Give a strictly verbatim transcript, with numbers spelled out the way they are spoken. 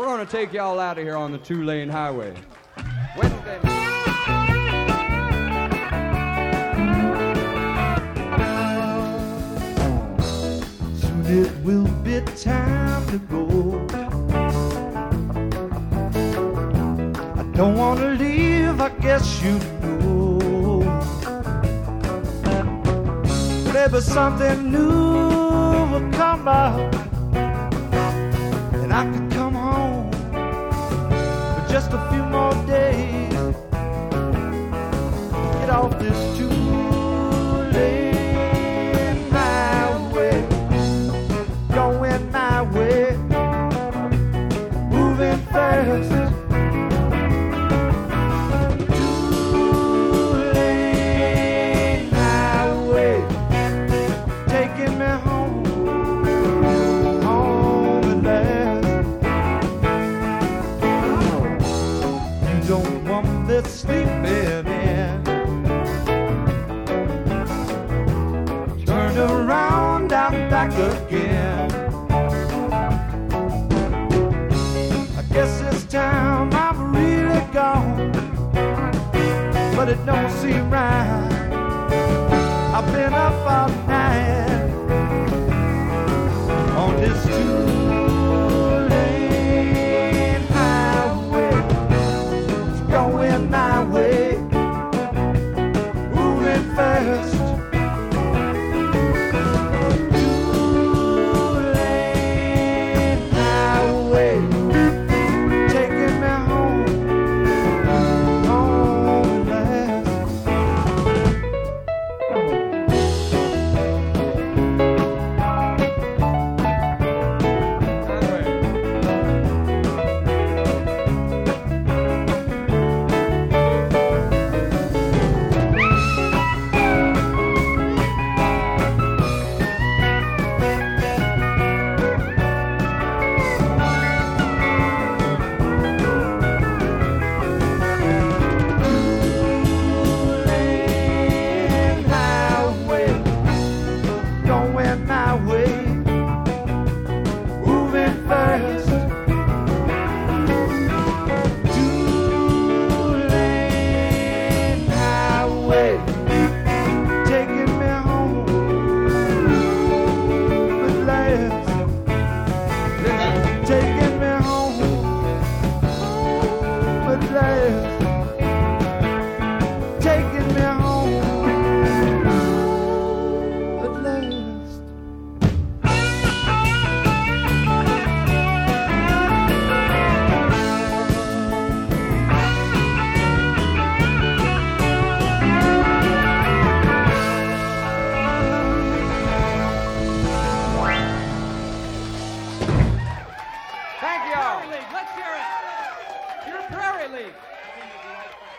We're going to take y'all out of here on the two-lane highway. Wednesday night. Soon it will be time to go. I don't want to leave, I guess you know. Maybe something new will come up, and I could come home for just a few more days. Get off this two-lane highway, going my way, moving fast. Sleeping in, turn around, I'm back again. I guess this time I'm really gone, but it don't seem right. I've been up all night on this two-lane highway, it's going my way, moving fast. Two-lane highway, taking me home, home at Thank you all. Prairie League, let's hear it. You're Prairie League.